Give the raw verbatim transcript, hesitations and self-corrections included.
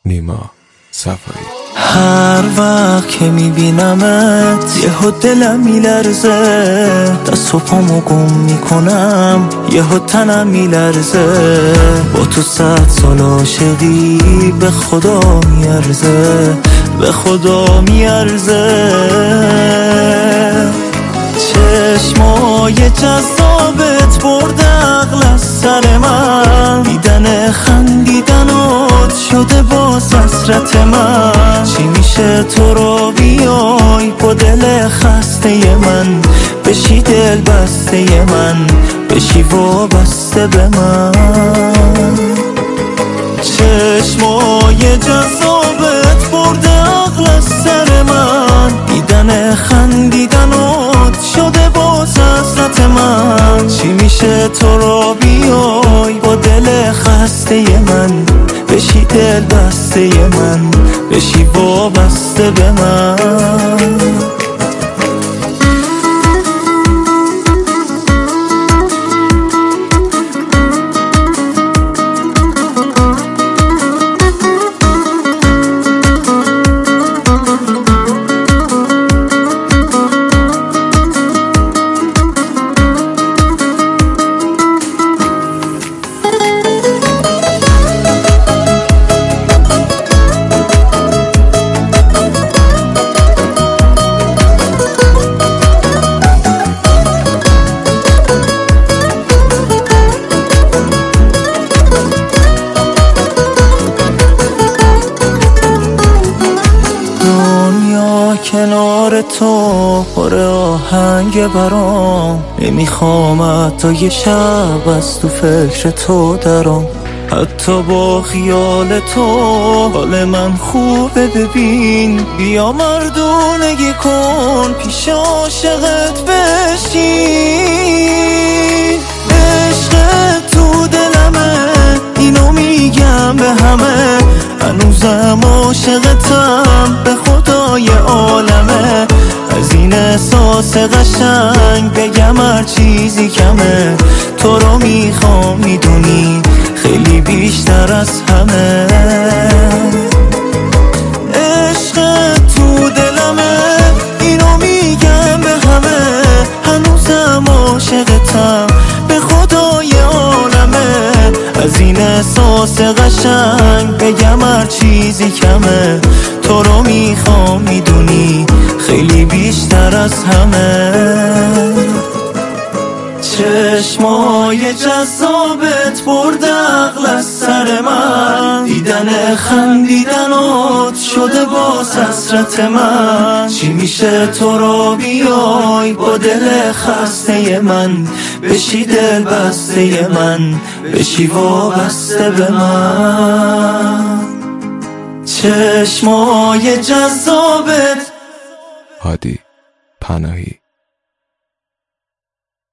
نیما صفایی. هر وقت که میبینمت یهو دلم میلرزه، دست و پامو گم میکنم یهو تنم میلرزه. با تو صد سال عاشقی به خدا میارزه، به خدا میارزه. چشمای جذابت برده عقل از سر من، دیدن خندیدنات شده باز حسرت من. چی میشه تو رو بیای با دل خسته من، بشی دل بسته من، بشی وابسته به من. چشمای جذابت برده عقل از سر من، دیدن خندیدنات شده باز حسرت من. چی میشه تو رو بیای با دل خسته من، بشی دل بسته من، بشی وابسته به من. کنار تو پر آهنگ برام، نمیخوام حتی یه شب از تو فکر تو درام. حتی با خیال تو حال من خوبه، ببین بیا مردونگی کن پیش عاشقت بشین. عشق تو دلمه اینو میگم به همه، هنوزم عاشقتم به خدای عالمه. از این احساس قشنگ بگم هر چیزی کمه، تو رو میخوام میدونی خیلی بیشتر از همه. عشق تو دلمه اینو میگم به همه، هنوزم عاشقتم به خدای عالمه. از این احساس قشنگ بگم هر چیزی کمه، تو رو میخوام میدونی خیلی بیشتر از همه. چشمای جذابت برده عقل از سر من، دیدن خندیدنات شده باز حسرت من. چی میشه تو رو بیای با دل خسته من، بشی دل بسته من، بشی وابسته به من. چشمای جذابت. هادی پناهی.